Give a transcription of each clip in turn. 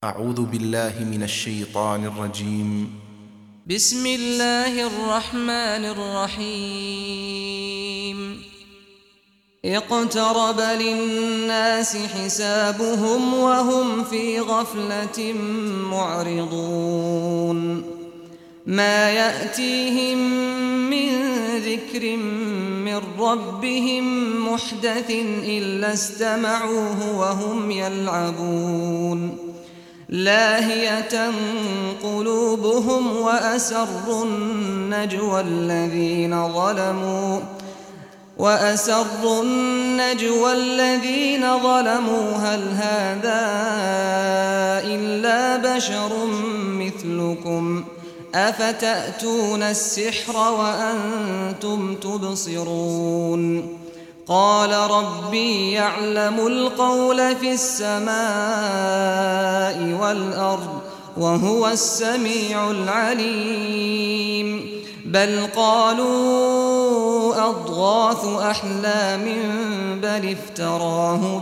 أعوذ بالله من الشيطان الرجيم. بسم الله الرحمن الرحيم. اقترب للناس حسابهم وهم في غفلة معرضون. ما يأتيهم من ذكر من ربهم محدث إلا استمعوه وهم يلعبون. لاهية قلوبهم وأسروا النجوى الذين ظلموا هل هذا إلا بشر مثلكم أفتأتون السحر وأنتم تبصرون. قال ربي يعلم القول في السماء والأرض وهو السميع العليم. بل قالوا أضغاث أحلام بل افتراه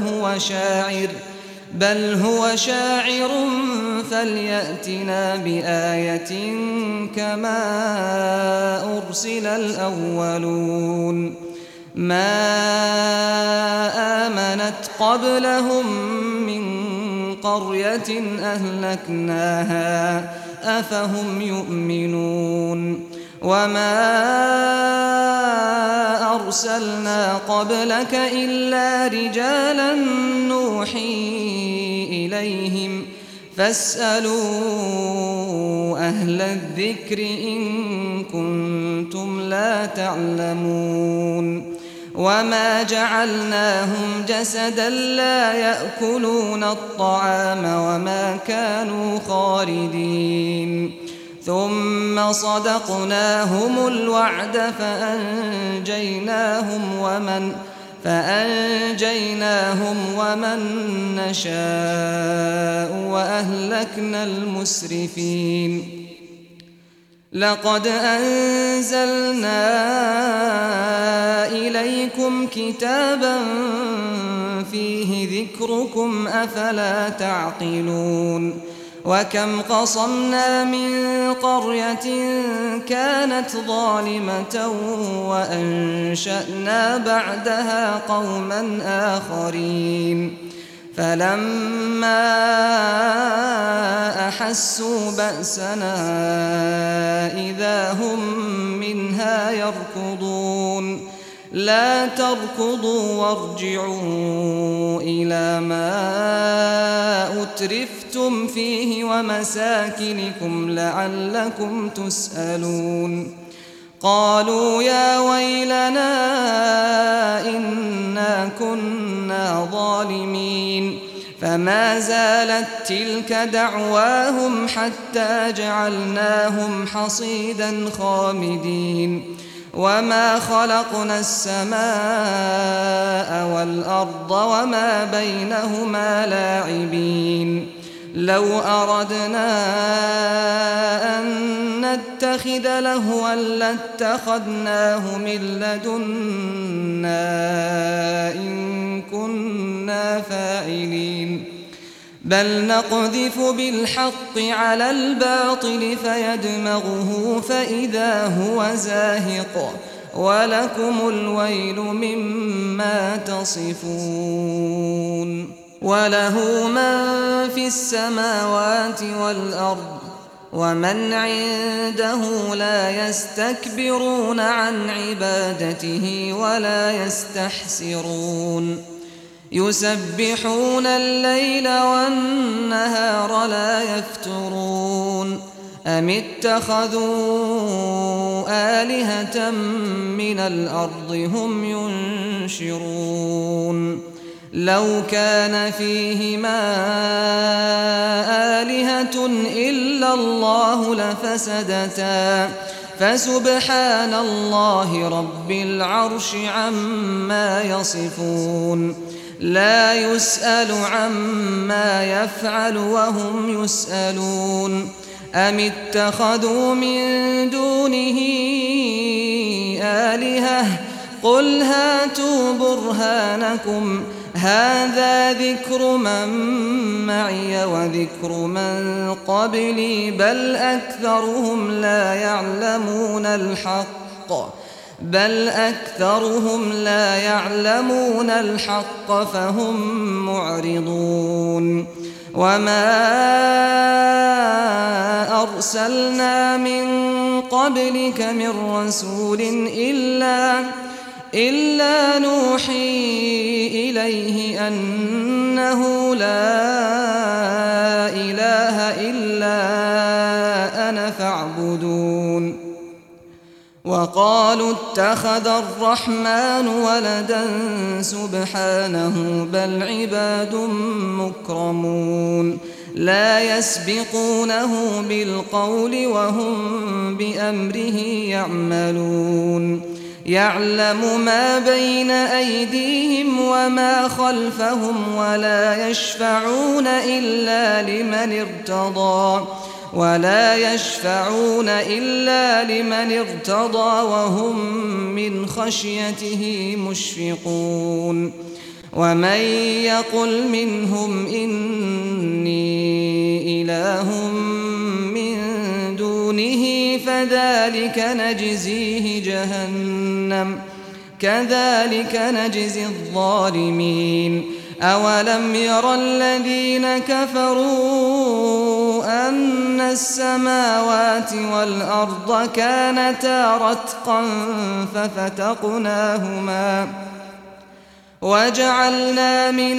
بل هو شاعر فليأتنا بآية كما أرسل الأولون. ما آمنت قبلهم من قرية أهلكناها أفهم يؤمنون. وما أرسلنا قبلك إلا رجالا نوحي إليهم فاسألوا أهل الذكر إن كنتم لا تعلمون. وما جعلناهم جسدا لا يأكلون الطعام وما كانوا خالدين. ثم صدقناهم الوعد فأنجيناهم ومن نشاء وأهلكنا المسرفين. لقد أنزلنا إليكم كتابا فيه ذكركم أفلا تعقلون. وكم قصمنا من قرية كانت ظالمة وأنشأنا بعدها قوما آخرين. فلما أحسوا بأسنا إذا هم منها يركضون. لا تركضوا وارجعوا إلى ما أترفتم فيه ومساكنكم لعلكم تسألون. قالوا يا ويلنا إنا كنا ظالمين. فما زالت تلك دعواهم حتى جعلناهم حصيدا خامدين. وما خلقنا السماء والأرض وما بينهما لاعبين. لو أردنا أن نتخذ لهوا لاتخذناه من لدنا إن كنا فاعلين. بل نقذف بالحق على الباطل فيدمغه فإذا هو زاهق ولكم الويل مما تصفون. وله من في السماوات والأرض ومن عنده لا يستكبرون عن عبادته ولا يستحسرون. يسبحون الليل والنهار لا يفترون. أم اتخذوا آلهة من الأرض هم ينشرون. لو كان فيهما آلهة إلا الله لفسدتا فسبحان الله رب العرش عما يصفون. لا يسأل عما يفعل وهم يسألون. أم اتخذوا من دونه آلهة قل هاتوا برهانكم أهذا ذكر من معي وذكر من قبلي بل أكثرهم لا يعلمون الحق فهم معرضون وما أرسلنا من قبلك من رسول إلا نوحي إليه أنه لا إله إلا أنا فاعبدون وقالوا اتخذ الرحمن ولدا سبحانه بل عباد مكرمون لا يسبقونه بالقول وهم بأمره يعملون يعلم ما بين أيديهم وما خلفهم ولا يشفعون إلا لمن ارتضى وهم من خشيته مشفقون ومن يقل منهم إني إله من دونه فذلك نجزيه جهنم كذلك نجزي الظالمين أولم ير الذين كفروا أن السماوات والأرض كانتا رتقا ففتقناهما وجعلنا من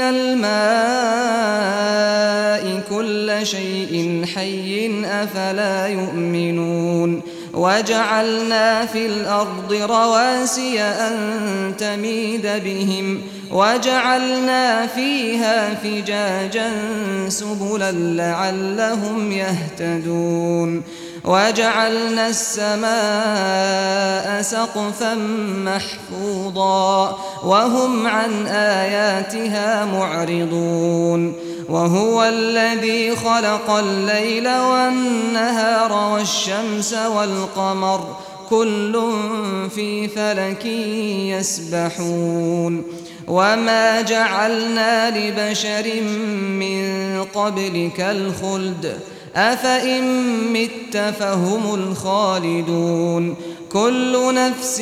الماء كل شيء حي أفلا يؤمنون وجعلنا في الأرض رواسي أن تميد بهم وجعلنا فيها فجاجا سبلا لعلهم يهتدون وجعلنا السماء سقفا محفوظا وهم عن آياتها معرضون وهو الذي خلق الليل والنهار والشمس والقمر كل في فلك يسبحون وما جعلنا لبشر من قبلك الخلد أفإن مت فهم الخالدون كل نفس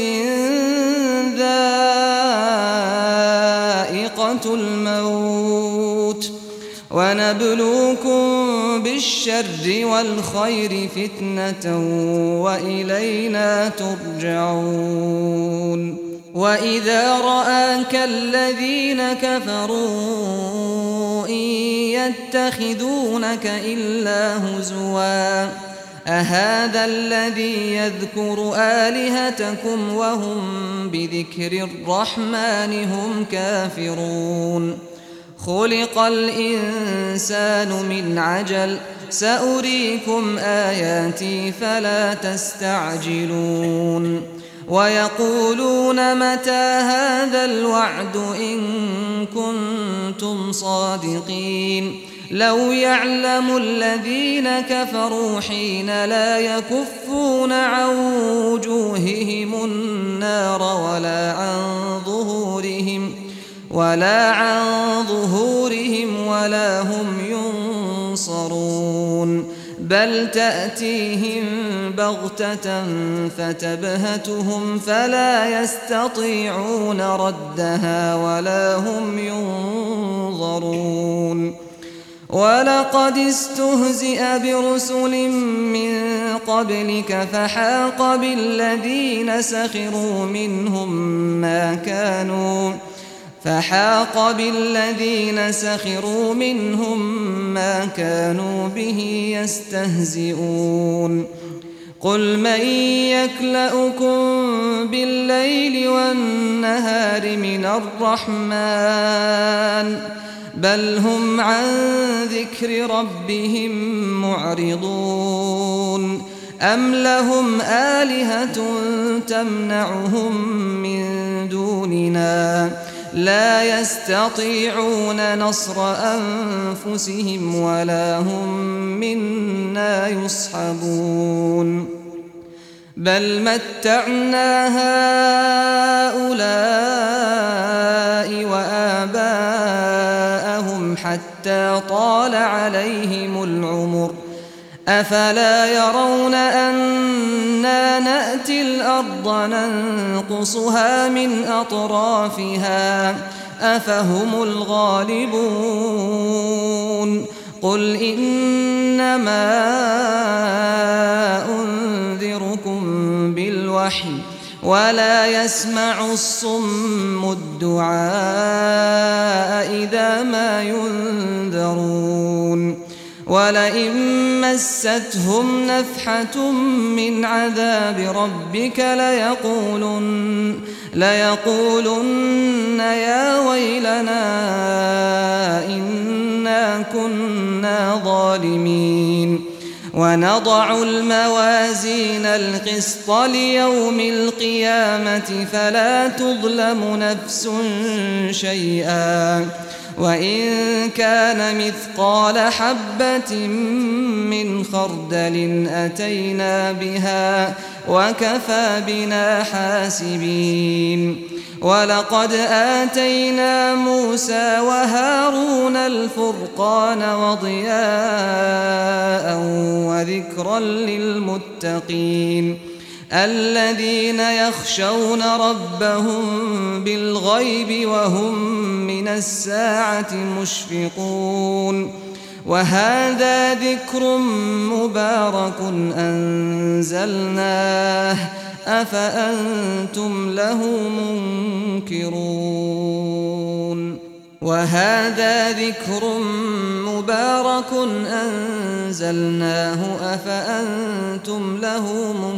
ذائقة الموت ونبلوكم بالشر والخير فتنة وإلينا ترجعون وإذا رآك الذين كفروا إن يتخذونك إلا هزوا أهذا الذي يذكر آلهتكم وهم بذكر الرحمن هم كافرون خلق الإنسان من عجل سأريكم آياتي فلا تستعجلون ويقولون متى هذا الوعد إن كنتم صادقين لو يعلم الذين كفروا حين لا يكفون عن وجوههم النار ولا عن ظهورهم ولا هم ينصرون بل تأتيهم بغتة فتبهتهم فلا يستطيعون ردها ولا هم ينظرون ولقد استهزئ برسل من قبلك فحاق بالذين سخروا منهم ما كانوا به يستهزئون قل من يكلؤكم بالليل والنهار من الرحمن بل هم عن ذكر ربهم معرضون أم لهم آلهة تمنعهم من دوننا لا يستطيعون نصر أنفسهم ولا هم منا يصحبون بل متعنا هؤلاء وآباءهم حتى طال عليهم العمر أفلا يرون أنا نأتي الأرض ننقصها من أطرافها أفهم الغالبون قل إنما أنذركم بالوحي ولا يسمع الصم الدعاء إذا ما ينذرون ولئن مستهم نفحة من عذاب ربك ليقولن يا ويلنا إنا كنا ظالمين ونضع الموازين القسط ليوم القيامة فلا تظلم نفس شيئا وإن كان مثقال حبة من خردل أتينا بها وكفى بنا حاسبين ولقد آتينا موسى وهارون الفرقان وضياء وذكرا للمتقين الذين يخشون ربهم بالغيب وهم من الساعة مشفقون وهذا ذكر مبارك أنزلناه أفأنتم له منكرون وهذا ذكر مبارك أنزلناه أفأنتم له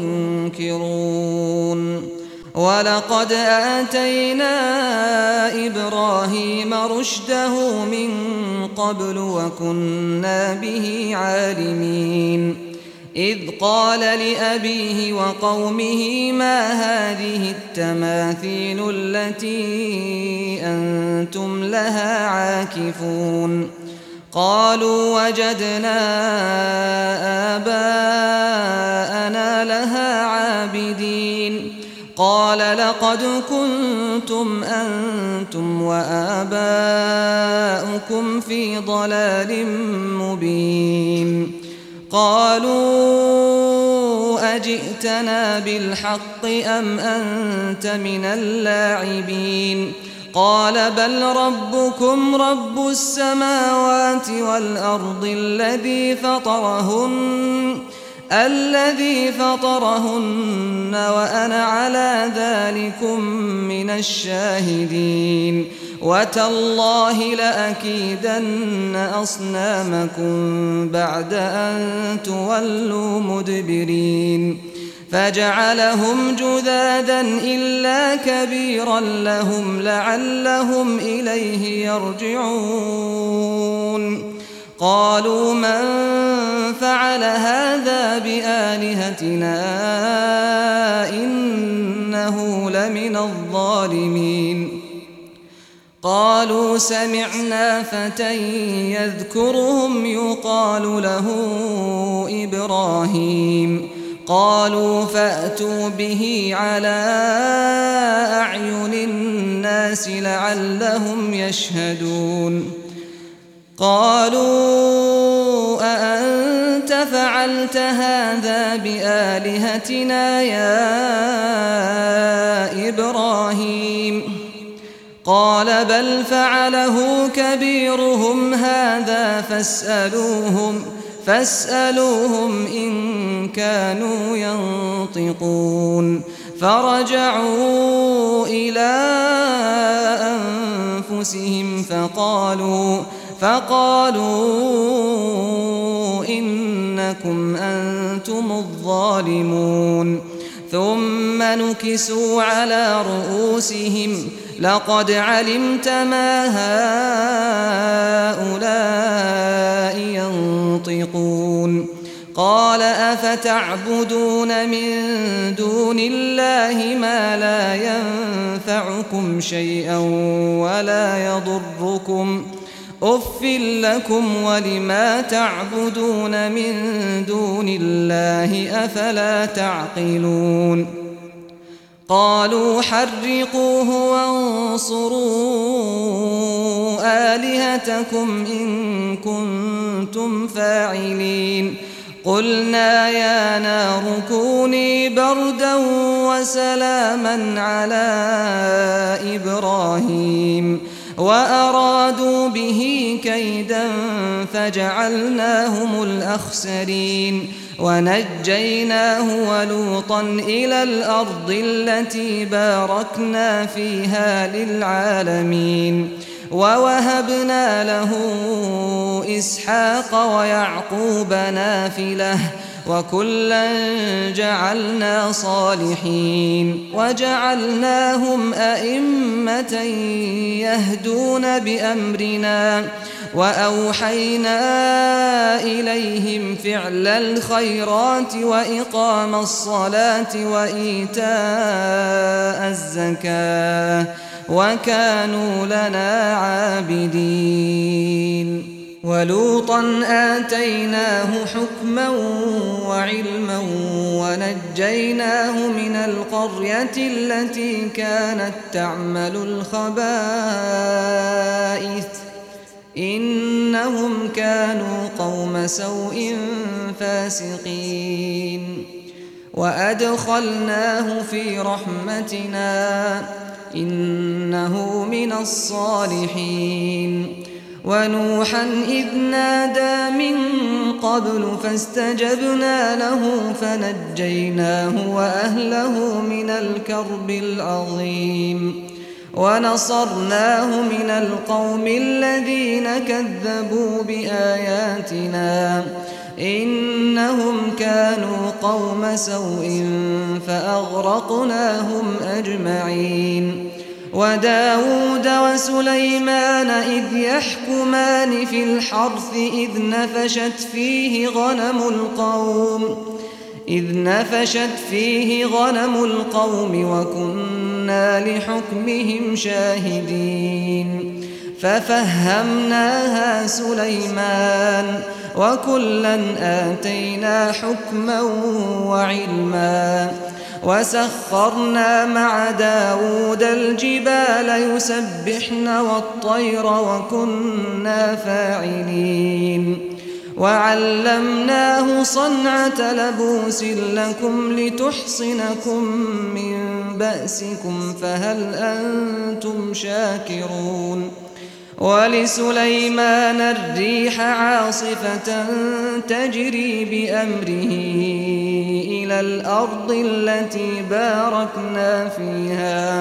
منكرون ولقد آتينا إبراهيم رشده من قبل وكنا به عالمين إذ قال لأبيه وقومه ما هذه التماثيل التي أنتم لها عاكفون قالوا وجدنا آباءنا لها عابدين قال لقد كنتم أنتم وآباؤكم في ضلال مبين قالوا أجئتنا بالحق أم أنت من اللاعبين قال بل ربكم رب السماوات والأرض الذي فطرهن وأنا على ذلكم من الشاهدين وتالله لأكيدن أصنامكم بعد أن تولوا مدبرين فجعلهم جذاذا إلا كبيرا لهم لعلهم إليه يرجعون قالوا من فعل هذا بآلهتنا إنه لمن الظالمين قالوا سمعنا فتى يذكرهم يقال له إبراهيم قالوا فأتوا به على أعين الناس لعلهم يشهدون قالوا أأنت فعلت هذا بآلهتنا يا إبراهيم قال بل فعله كبيرهم هذا فاسألوهم إن كانوا ينطقون فرجعوا إلى أنفسهم فقالوا إنكم أنتم الظالمون ثم نكسوا على رؤوسهم لقد علمت ما هؤلاء ينطقون قال أفتعبدون من دون الله ما لا ينفعكم شيئا ولا يضركم أف لكم ولما تعبدون من دون الله أفلا تعقلون قالوا حرقوه وانصروا آلهتكم إن كنتم فاعلين قلنا يا نار كوني بردا وسلاما على إبراهيم وأرادوا به كيدا فجعلناهم الأخسرين ونجيناه ولوطا إلى الأرض التي باركنا فيها للعالمين ووهبنا له إسحاق ويعقوب نافلة وكلا جعلنا صالحين وجعلناهم أئمة يهدون بأمرنا وأوحينا إليهم فعل الخيرات وإقام الصلاة وإيتاء الزكاة وكانوا لنا عابدين ولوطا آتيناه حكما وعلما ونجيناه من القرية التي كانت تعمل الخبائث إنهم كانوا قوم سوء فاسقين وأدخلناه في رحمتنا إنه من الصالحين ونوحا إذ نادى من قبل فاستجبنا له فنجيناه وأهله من الكرب العظيم ونصرناه من القوم الذين كذبوا بآياتنا إنهم كانوا قوم سوء فأغرقناهم أجمعين وداود وسليمان إذ يحكمان في الحرث إذ نفشت فيه غنم القوم وكنا لحكمهم شاهدين ففهمناها سليمان وكلا آتينا حكما وعلما وسخرنا مع داود الجبال يسبحن والطير وكنا فاعلين وعلمناه صنعة لبوس لكم لتحصنكم من بأسكم فهل أنتم شاكرون ولسليمان الريح عاصفة تجري بأمره إلى الأرض التي باركنا فيها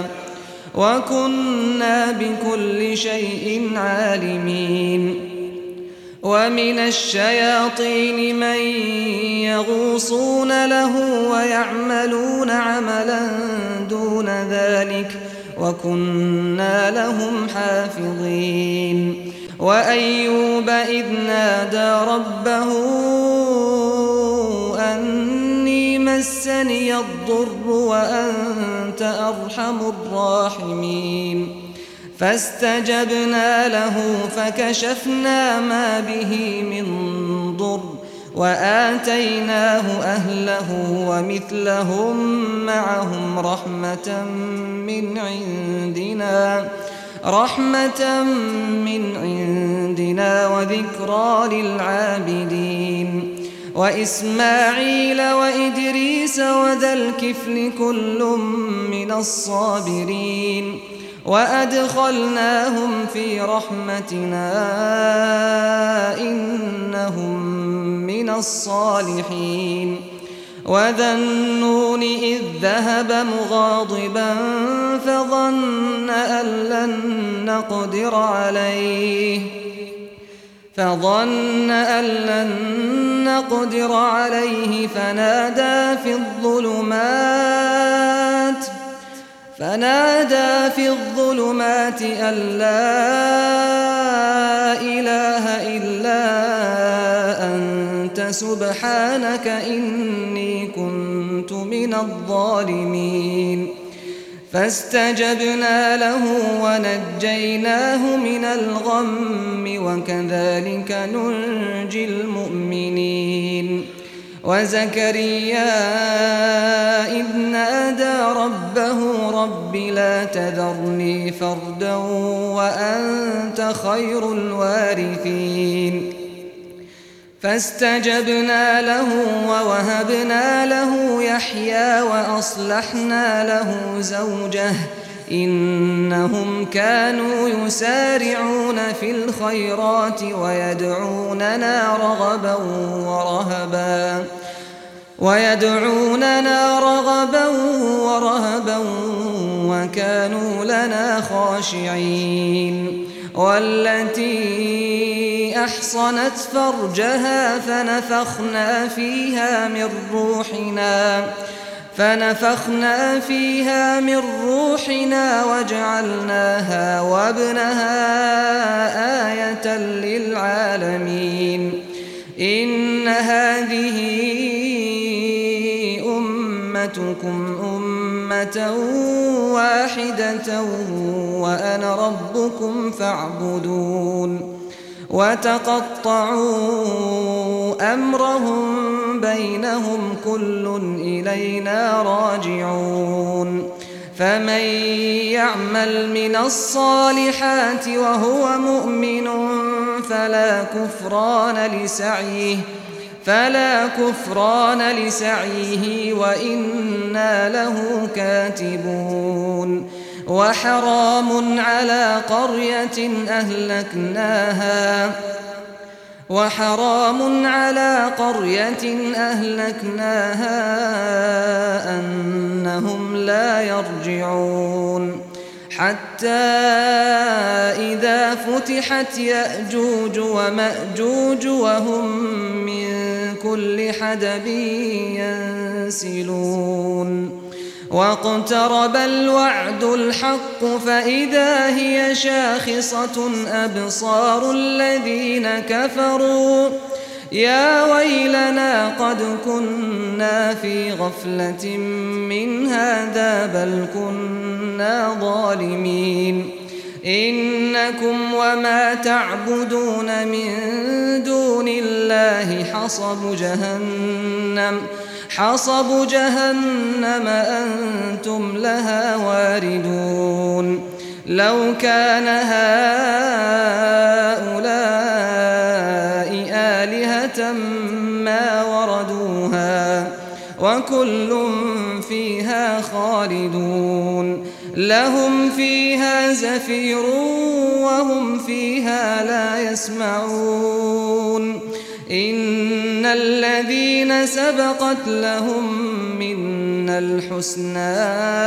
وكنا بكل شيء عالمين ومن الشياطين من يغوصون له ويعملون عملا دون ذلك وكنا لهم حافظين وأيوب إذ نادى ربه أني مسني الضر وأنت أرحم الراحمين فاستجبنا له فكشفنا ما به من ضر وآتيناه أهله ومثلهم معهم رحمة من عندنا وذكرى للعابدين وإسماعيل وإدريس وذا الكفل كل من الصابرين وأدخلناهم في رحمتنا إنهم من الصالحين وذا النون إذ ذهب مغاضبا فظن أن لن نقدر عليه فنادى في الظلمات أن لا إله إلا أنت سبحانك إني كنت من الظالمين فاستجبنا له ونجيناه من الغم وكذلك ننجي المؤمنين وزكريا إذ نادى ربه رب لا تذرني فردا وأنت خير الوارثين فاستجبنا له ووهبنا له يحيى وأصلحنا له زوجه إنهم كانوا يسارعون في الخيرات ويدعوننا رغبا ورهبا وكانوا لنا خاشعين والتي أحصنت فرجها فنفخنا فيها من روحنا وجعلناها وابنها آية للعالمين إن هذه أمتكم أمة واحدة وأنا ربكم فاعبدون وتقطعوا أمرهم بينهم كل إلينا راجعون فمن يعمل من الصالحات وهو مؤمن فلا كفران لسعيه وإنا له كاتبون وحرام على قرية أهلكناها أنهم لا يرجعون حتى إذا فتحت يأجوج ومأجوج وهم من كل حدب ينسلون واقترب الوعد الحق فإذا هي شاخصة أبصار الذين كفروا يا ويلنا قد كنا في غفلة من هذا بل كنا ظالمين إنكم وما تعبدون من دون الله حصب جهنم أنتم لها واردون لو كان هؤلاء آلهة ما وردوها وكل فيها خالدون لهم فيها زفير وهم فيها لا يسمعون إن الذين سبقت لهم منا الحسنى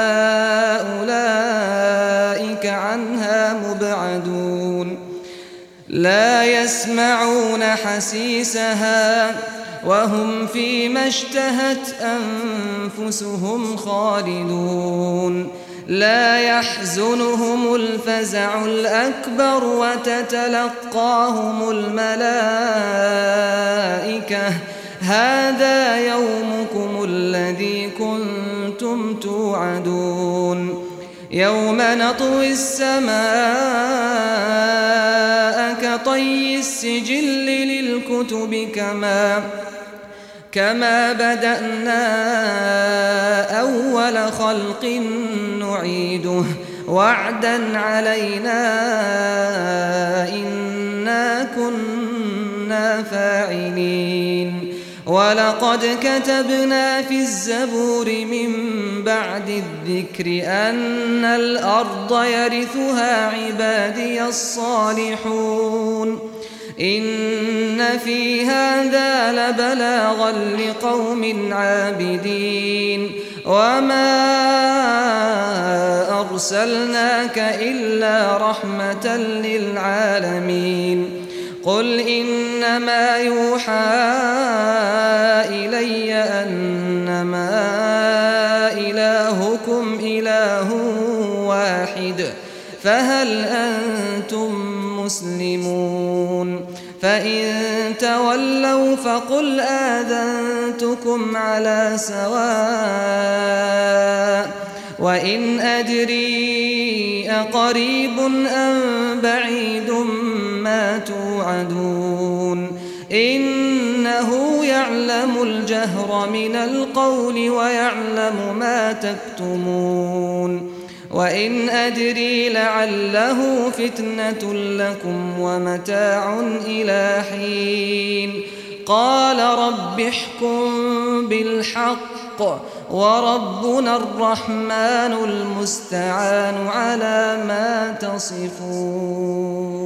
أولئك عنها مبعدون لا يسمعون حسيسها وهم فيما اشتهت أنفسهم خالدون لا يحزنهم الفزع الأكبر وتتلقاهم الملائكة هذا يومكم الذي كنتم توعدون يوم نطوي السماء كطي السجل للكتب كما بدأنا أول خلق نعيده وعدا علينا إنا كنا فاعلين ولقد كتبنا في الزبور من بعد الذكر أن الأرض يرثها عبادي الصالحون إن في هذا لبلاغا لقوم عابدين وما أرسلناك إلا رحمة للعالمين قل إنما يوحى إلي أنما إلهكم إله واحد فهل أنتم مسلمون فإن تولوا فقل آذنتكم على سواء وإن أدري أقريب أم بعيد ما توعدون إنه يعلم الجهر من القول ويعلم ما تكتمون وإن أدري لعله فتنة لكم ومتاع إلى حين قال رب احكم بالحق وربنا الرحمن المستعان على ما تصفون.